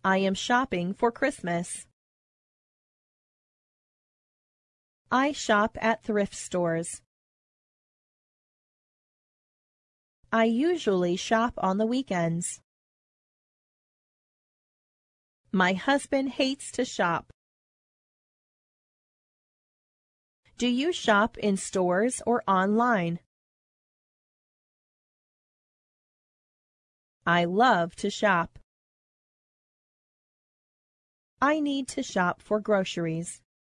I am shopping for Christmas. I shop at thrift stores. I usually shop on the weekends. My husband hates to shop. Do you shop in stores or online? I love to shop. I need to shop for groceries.